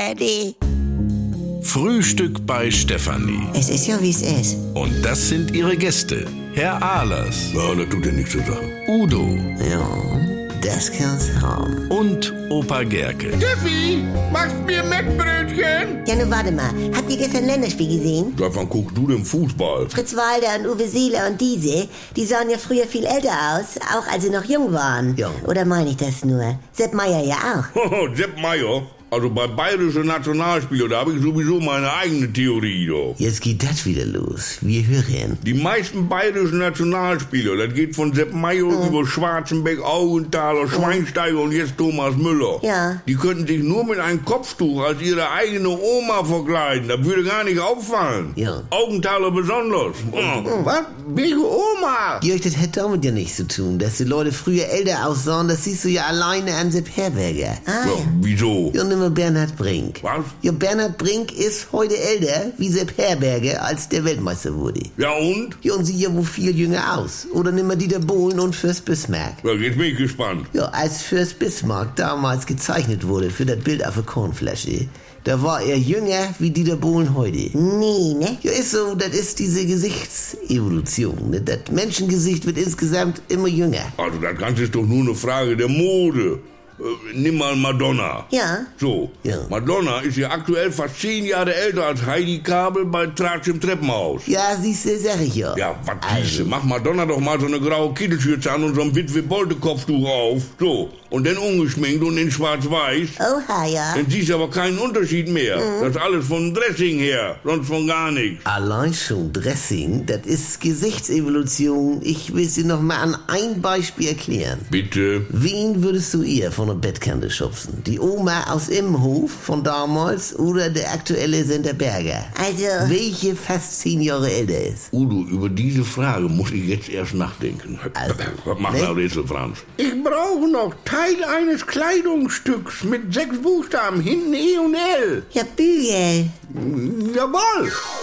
ARD. Frühstück bei Stefanie. Es ist ja, wie es ist. Und das sind ihre Gäste. Herr Ahlers. Ja, das tut ja nichts zur Sache. Udo. Ja, das kann's haben. Und Opa Gerke. Steffi, machst mir Mettbrötchen? Ja, nun warte mal. Habt ihr gestern Länderspiel gesehen? Seit wann guckst du denn Fußball? Fritz Walter und Uwe Seeler und diese, die sahen ja früher viel älter aus, auch als sie noch jung waren. Ja. Oder meine ich das nur? Sepp Meier ja auch. Sepp Meier? Also bei bayerischen Nationalspielern, da habe ich sowieso meine eigene Theorie, doch. Jetzt geht das wieder los. Wir hören. Die meisten bayerischen Nationalspieler, das geht von Sepp Meier über Schwarzenbeck, Augenthaler, Schweinsteiger und jetzt Thomas Müller. Ja. Die könnten sich nur mit einem Kopftuch als ihre eigene Oma verkleiden. Das würde gar nicht auffallen. Ja. Augenthaler besonders. Was? Welche Oma? Jörg, das hat damit ja nichts zu tun, dass die Leute früher älter aussahen. Das siehst du ja alleine an Sepp Herberger. Ah, Ja, wieso? Ja, nimm mal Bernhard Brink. Was? Ja, Bernhard Brink ist heute älter wie Sepp Herberger, als der Weltmeister wurde. Ja und? Ja, und sieht ja wohl viel jünger aus. Oder nimm mal Dieter Bohlen und Fürst Bismarck. Ja, jetzt bin ich gespannt. Ja, als Fürst Bismarck damals gezeichnet wurde für das Bild auf der Kornflasche, da war er jünger wie Dieter Bohlen heute. nee, ne? Ja, ist so, das ist diese Gesichtsevolution. Ne? Das Menschengesicht wird insgesamt immer jünger. Also das Ganze ist doch nur eine Frage der Mode. Nimm mal Madonna. Ja. So, Ja. Madonna ist ja aktuell fast 10 Jahre älter als Heidi Kabel bei Tratsch im Treppenhaus. Ja, siehst du, sag ich ja. Ja, was siehste? Mach Madonna doch mal so eine graue Kittelschürze an und so ein Witwe-Bolte-Kopftuch auf. So, und dann ungeschminkt und in schwarz-weiß. Oha, ja. Dann siehst du aber keinen Unterschied mehr. Das ist alles von Dressing her, sonst von gar nichts. Allein schon Dressing, das ist Gesichtsevolution. Ich will es dir noch mal an ein Beispiel erklären. Bitte? Wen würdest du eher von der Bettkante schubsen? Die Oma aus Immenhof von damals oder der aktuelle Sender Berger? Also, Welche fast 10 Jahre älter ist? Udo, über diese Frage muss ich jetzt erst nachdenken. Also, Was macht ne? der Rätsel, Franz? Ich brauche noch Teil eines Kleidungsstücks mit 6 Buchstaben, hinten E und L. ja, Bügel. Jawohl.